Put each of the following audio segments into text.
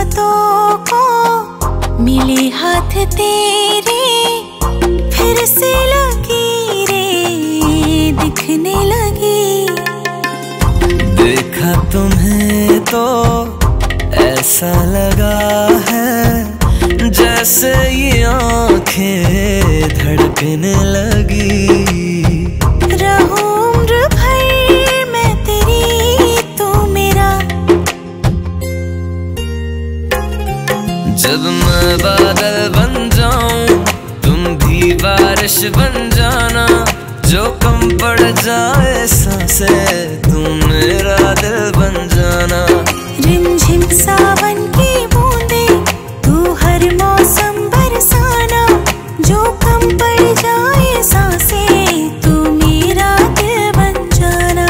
फुर्सतों को मिले हाथ तेरे, फिर से लकीरें दिखने लगी। देखा तुम्हें तो ऐसा लगा है जैसे ये आंखें धड़कने लगी। रहूं उम्र भर मैं तेरी, तू मेरा। जब मैं बादल बन जाऊं तुम भी बारिश बन जाना, जो कम पड़ जाए सांसें तुम मेरा दिल बन जाना। रिमझिम सावन की बूंदे तू हर मौसम बरसाना, जो कम पड़ जाए सांसें तू मेरा दिल बन जाना।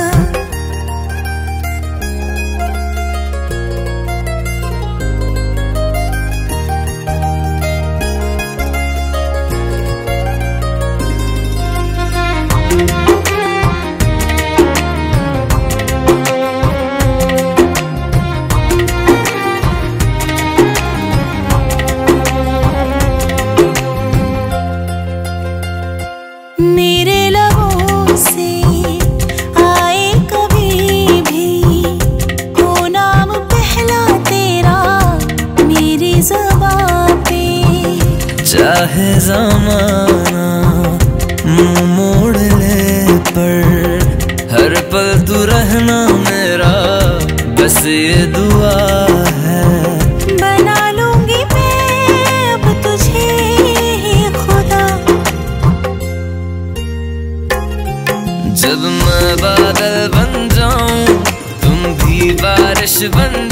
मेरे लबों से आए कभी भी हो नाम पहला तेरा मेरी ज़ुबां पे। चाहे ज़माना मुंह मोड़ ले पर हर पल तू रहना मेरा, बस ये दुआ है। बना लूंगी मैं अब तुझे ही खुदा। जब मैं बादल बन जाऊं तुम भी बारिश बन